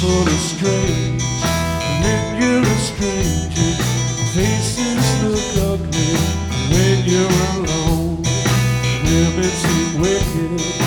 full of strange. When you're a stranger, faces look ugly. When you're alone, women seem wicked.